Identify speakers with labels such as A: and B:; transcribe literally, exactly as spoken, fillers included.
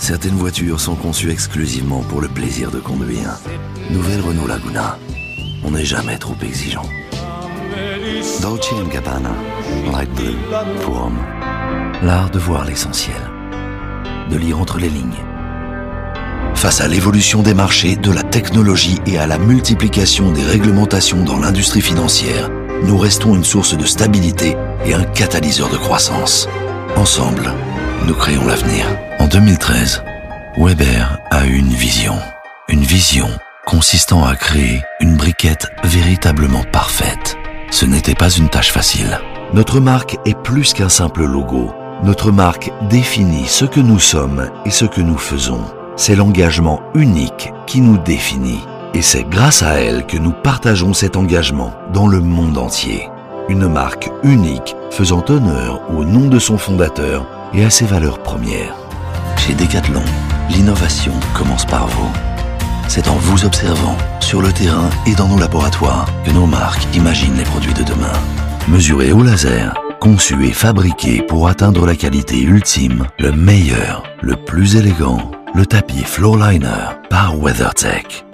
A: Certaines voitures sont conçues exclusivement pour le plaisir de conduire. Nouvelle Renault Laguna. On n'est jamais trop exigeant. Dolce and Gabbana, Light Blue, pour hommes. L'art de voir l'essentiel. De lire entre les lignes. Face à l'évolution des marchés, de la technologie et à la multiplication des réglementations dans l'industrie financière, nous restons une source de stabilité et un catalyseur de croissance. Ensemble, nous créons l'avenir. En deux mille treize, Weber a eu une vision. Une vision consistant à créer une briquette véritablement parfaite. Ce n'était pas une tâche facile. Notre marque est plus qu'un simple logo. Notre marque définit ce que nous sommes et ce que nous faisons. C'est l'engagement unique qui nous définit. Et c'est grâce à elle que nous partageons cet engagement dans le monde entier. Une marque unique faisant honneur au nom de son fondateur et à ses valeurs premières. Chez Decathlon, l'innovation commence par vous. C'est en vous observant, sur le terrain et dans nos laboratoires, que nos marques imaginent les produits de demain. Mesurés au laser, conçus et fabriqués pour atteindre la qualité ultime, le meilleur, le plus élégant, le tapis Floorliner par WeatherTech.